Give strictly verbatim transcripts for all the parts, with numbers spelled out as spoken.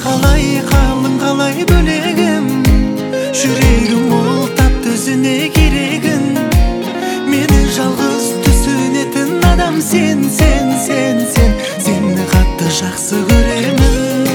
қалай қалың қалай бөлегім, жүрегім ол тапты өзіне керегін. Мені жалғыз түсінетін адам сен, сен, сен, сен. Сені қатты жақсы көремін.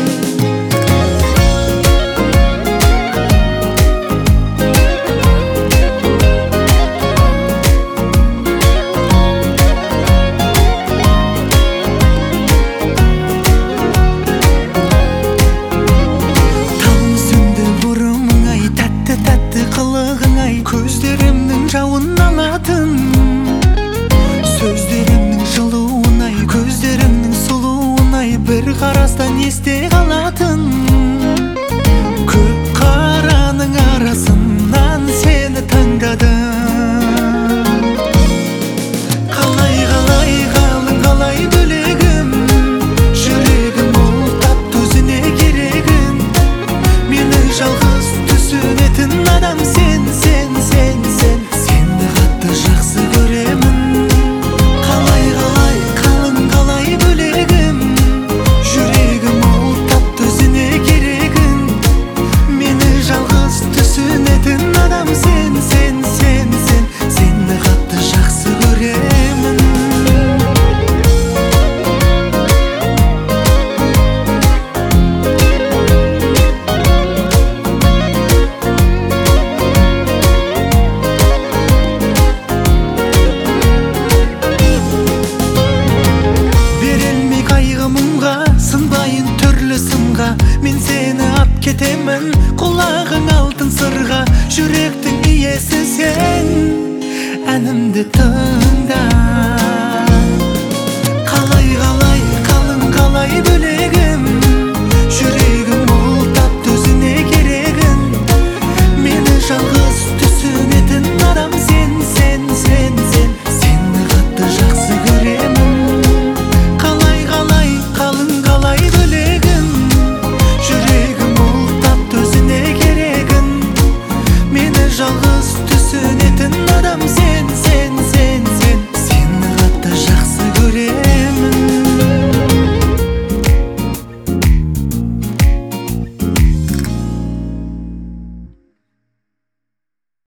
Көздерімнің жауын алатын, сөздерімнің жылуын ай, көздерімнің сұлуын ай, бір қарастан есте қалатын. Көп қараның арасынан сені таңдадым. Қалай қалай қалың қалай бөлегім, жүрегім ол тапты өзіне керегін. Мені жалғыз түсінетін адам сен, сен, сен, сен. Сені қатты жақсы көремін. Қалай қалай қалың қалай бөлегім, жүрегім ол тапты өзіне керегін. Мені жалғыз түсінетін адам сен, сен, сен, сен. Сені қатты жақсы көремін. Сынбайын түрлі сынға, мен сені ап кетемін. Құлағың алтын сырға, жүректің иесі сен. Әнімді тыңда. Қалай